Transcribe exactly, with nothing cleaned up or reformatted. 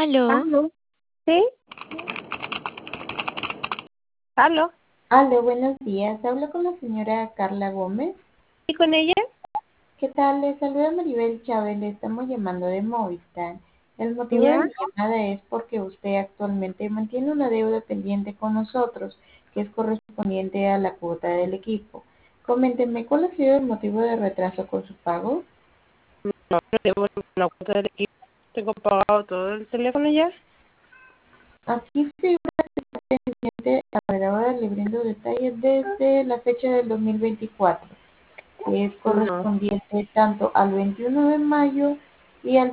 Aló, Aló, ¿sí? ¿Aló? Aló, buenos días. Hablo con la señora Carla Gómez. ¿Y con ella? ¿Qué tal? Le saluda Maribel Chávez. Le estamos llamando de Movistar. El motivo de ¿Ya? mi llamada es porque usted actualmente mantiene una deuda pendiente con nosotros, que es correspondiente a la cuota del equipo. Coménteme, ¿cuál ha sido el motivo de retraso con su pago? No, no tengo una cuota del equipo. Tengo pagado todo el teléfono ya. Aquí figura pendiente, a ver, ahora le brindo detalles desde la fecha del dos mil veinticuatro, que es No. correspondiente tanto al veintiuno de mayo y al